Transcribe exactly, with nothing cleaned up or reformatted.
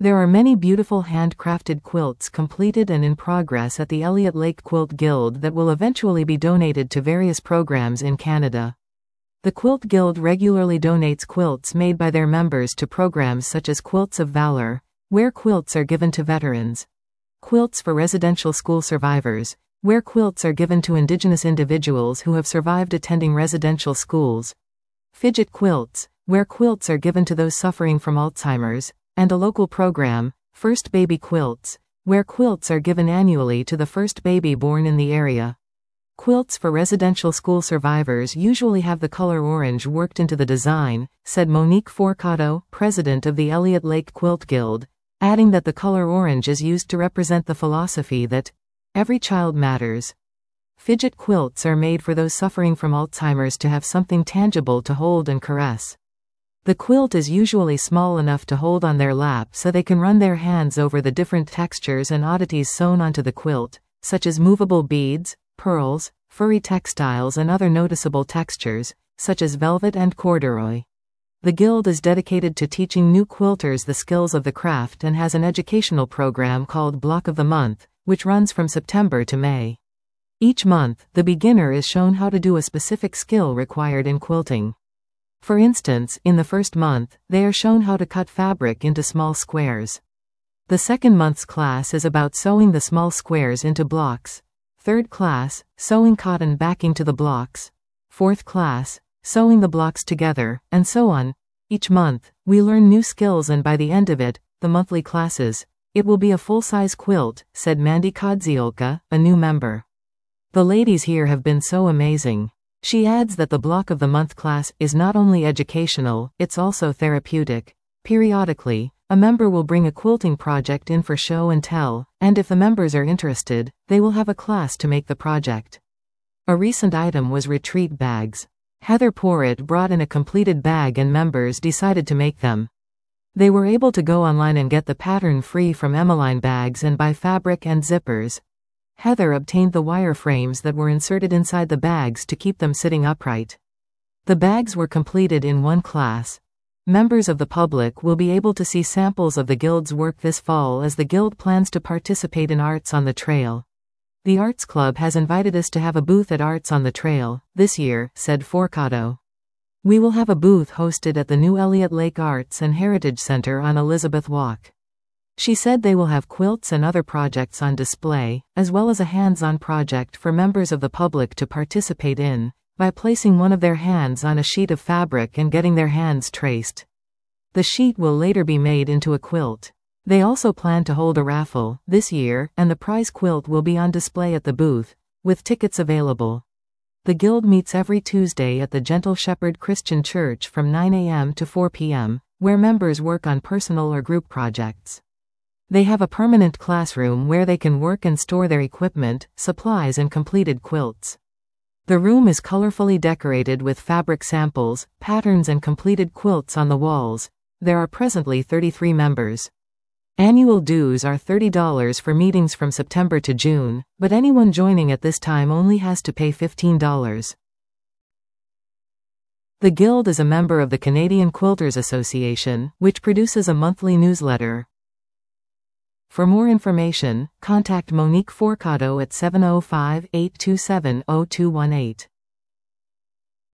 There are many beautiful handcrafted quilts completed and in progress at the Elliott Lake Quilt Guild that will eventually be donated to various programs in Canada. The Quilt Guild regularly donates quilts made by their members to programs such as Quilts of Valor, where quilts are given to veterans; Quilts for Residential School Survivors, where quilts are given to Indigenous individuals who have survived attending residential schools; Fidget Quilts, where quilts are given to those suffering from Alzheimer's; and a local program, First Baby Quilts, where quilts are given annually to the first baby born in the area. Quilts for residential school survivors usually have the color orange worked into the design, said Monique Forcado, president of the Elliott Lake Quilt Guild, adding that the color orange is used to represent the philosophy that every child matters. Fidget quilts are made for those suffering from Alzheimer's to have something tangible to hold and caress. The quilt is usually small enough to hold on their lap so they can run their hands over the different textures and oddities sewn onto the quilt, such as movable beads, pearls, furry textiles and other noticeable textures, such as velvet and corduroy. The Guild is dedicated to teaching new quilters the skills of the craft and has an educational program called Block of the Month, which runs from September to May. Each month, the beginner is shown how to do a specific skill required in quilting. For instance, in the first month, they are shown how to cut fabric into small squares. The second month's class is about sewing the small squares into blocks. Third class, sewing cotton backing to the blocks. Fourth class, sewing the blocks together, and so on. Each month, we learn new skills and by the end of it, the monthly classes, it will be a full-size quilt, said Mandy Kadziolka, a new member. The ladies here have been so amazing. She adds that the Block of the Month class is not only educational, it's also therapeutic. Periodically, a member will bring a quilting project in for show and tell, and if the members are interested, they will have a class to make the project. A recent item was retreat bags. Heather Porritt brought in a completed bag and members decided to make them. They were able to go online and get the pattern free from Emmeline Bags and buy fabric and zippers. Heather obtained the wireframes that were inserted inside the bags to keep them sitting upright. The bags were completed in one class. Members of the public will be able to see samples of the Guild's work this fall as the Guild plans to participate in Arts on the Trail. The Arts Club has invited us to have a booth at Arts on the Trail this year, said Forcado. We will have a booth hosted at the new Elliott Lake Arts and Heritage Center on Elizabeth Walk. She said they will have quilts and other projects on display, as well as a hands-on project for members of the public to participate in, by placing one of their hands on a sheet of fabric and getting their hands traced. The sheet will later be made into a quilt. They also plan to hold a raffle this year, and the prize quilt will be on display at the booth, with tickets available. The Guild meets every Tuesday at the Gentle Shepherd Christian Church from nine a m to four p m, where members work on personal or group projects. They have a permanent classroom where they can work and store their equipment, supplies and completed quilts. The room is colorfully decorated with fabric samples, patterns and completed quilts on the walls. There are presently thirty-three members. Annual dues are thirty dollars for meetings from September to June, but anyone joining at this time only has to pay fifteen dollars. The Guild is a member of the Canadian Quilters Association, which produces a monthly newsletter. For more information, contact Monique Forcado at seven oh five, eight two seven, oh two one eight.